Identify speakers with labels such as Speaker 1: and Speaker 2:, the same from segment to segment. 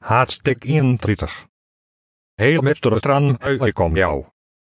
Speaker 1: Hartstikke 31. Heel met de tran ik kom jou.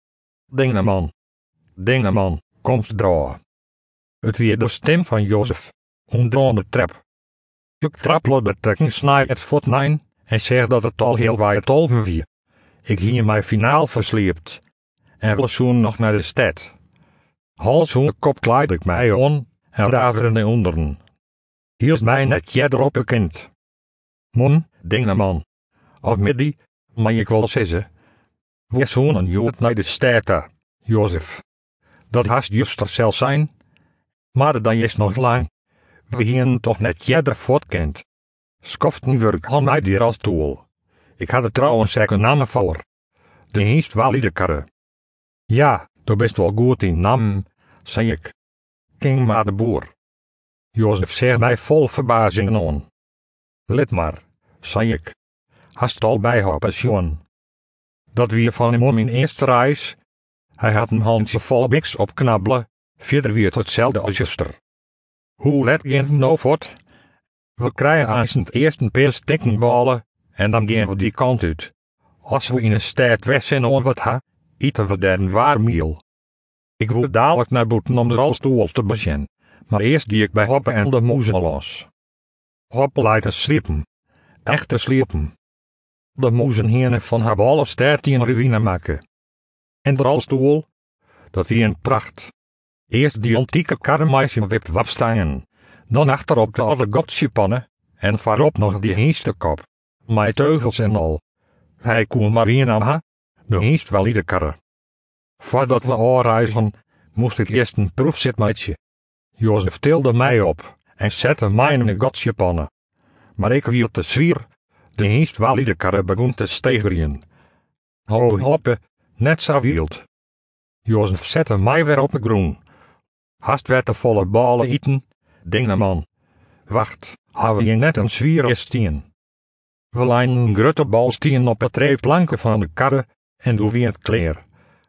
Speaker 1: Dingeman, komst dra. Het weer de stem van Jozef, onder de trap. Ik traplo de trekken snij het voet nein en zeg dat het al heel waait over wie. Ik hier mij finaal versleept. En we zoen nog naar de stad. Hals zo'n kop kleid ik mij on en daverde onderen. Hier is mij net jeder op kind. Mon, dingeman. Of middi, maar ik wil zeggen. We zoen een jood naar de stad, Jozef. Dat haast juster zal zijn. Maar dan is nog lang. We hier toch net jeder voortkent. Skoften werk al mij dier als tool. Ik had het trouwens ook een naam voor. De heest valide karre. Ja, du bist wel goed in naam, zei ik. King maar de boer. Jozef zegt mij vol verbazing aan. Let maar, zei ik. Hast al bij haar pensioen. Dat weer van hem om in eerste reis. Hij had een handje vol biks opknabbelen, verder weer hetzelfde als juster. Hoe let je nou voort? We krijgen eerst eerst een paar stikkenballen en dan gaan we die kant uit. Als we in een stad weg zijn of wat ha, eten we daar een warmiel. Ik wil dadelijk naar buiten om de rolstoels te beginnen, maar eerst die ik bij Hoppe en de moezen los. Hoppe leidt te sliepen. Echt te sliepen. De moezen hierne van haar ballen stad in ruïne maken. En de rolstoel? Dat wie een pracht. Eerst die antieke karremeisje wip wapstangen, dan achterop de oude godsjepannen, en voorop nog die heestekop, met teugels en al. Hij kon maar in aan ha, de heest wel ieder karre. Voordat we aanreizen, moest ik eerst een proefzitmeidje. Jozef tilde mij op, en zette mij in de godsjepannen. Maar ik viel te zwier, de heest wel ieder karre begon te stegerien. Ho hoppe, net zo wild. Jozef zette mij weer op de groen. Hast werd de volle ballen eten, dingeman. Wacht, hebben we hier net een zwier stien. We lijnen een grote bal stien op het treeplanken van de karre en doe weer het kleer.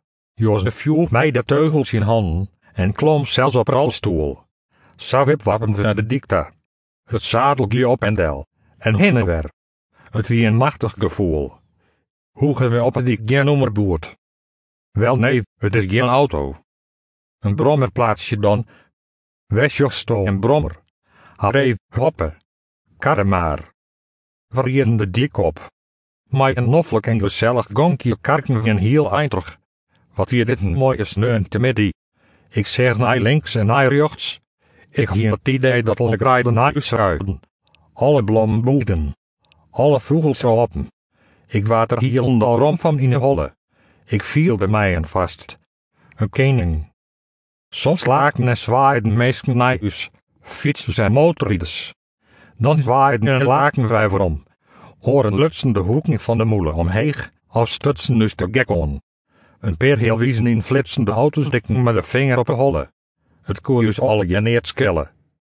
Speaker 1: Jozef joeg mij de teugels in handen en klom zelfs op rolstoel. Zo wipwappen we naar de dikte. Het zadel ging op en del, en heen en weer. Het wie een machtig gevoel. Hoe gaan we op die geen nummerboord? Wel nee, het is geen auto. Een brommer plaats je dan. Wees josto een brommer. Harre, hoppe. Karre maar. Variëren de dik op. Maar een noffelijk en gezellig gonkje karken we een heel eindrug. Wat weer dit een mooie sneun te midden. Ik zeg naar links en naar rechts. Ik heb het idee dat alle grijden naar u schuiven. Alle bloemen boelden. Alle vogels open. Ik waat er hier onderom van in de holle. Ik viel bij mij en vast. Een koning. Soms laken en zwaaiden meesten naar us, fietsers en motorrieders. Dan zwaaiden en laken wij waarom. Oren lutsen de hoeken van de molen omheen, of stutsen dus de gek on. Een paar heel wiezen in flitsende auto's dikken met de vinger op de holle. Het koeien alle geneerd skellen.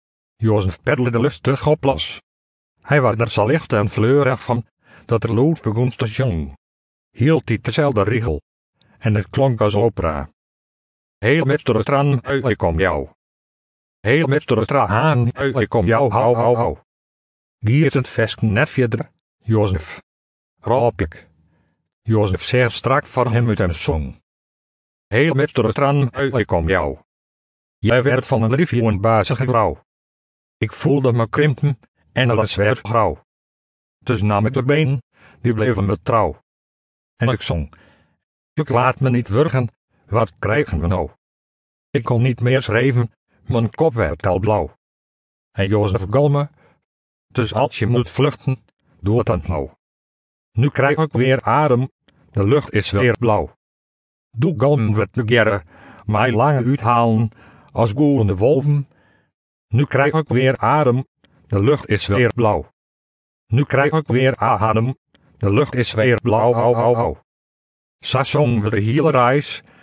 Speaker 1: Jozef peddelde lustig op los. Hij was er zo licht en fleurig van, dat er lood begon te zingen. Hield hij dezelfde regel. En het klonk als opera. Heel met de tran, ik kom jou. Heel met de traan, ik kom jou, hou. Giet het vesten net verder, Jozef. Roep ik. Jozef zegt strak voor hem uit een song. Heel met de tran, ik kom jou. Jij werd van een liefje een bazige vrouw. Ik voelde me krimpen en alles werd grauw. Dus nam ik de been, die bleven me trouw. En ik zong. Ik laat me niet wurgen, wat krijgen we nou? Ik kon niet meer schrijven, mijn kop werd al blauw. En Jozef galme. Dus als je moet vluchten, doe het dan nou. Nu krijg ik weer adem, de lucht is weer blauw. Doe galmen wat begeeren, mij lange uithalen, als goelende wolven. Nu krijg ik weer adem, de lucht is weer blauw. Nu krijg ik weer adem, de lucht is weer blauw, au. Zo zongen we de hele reis,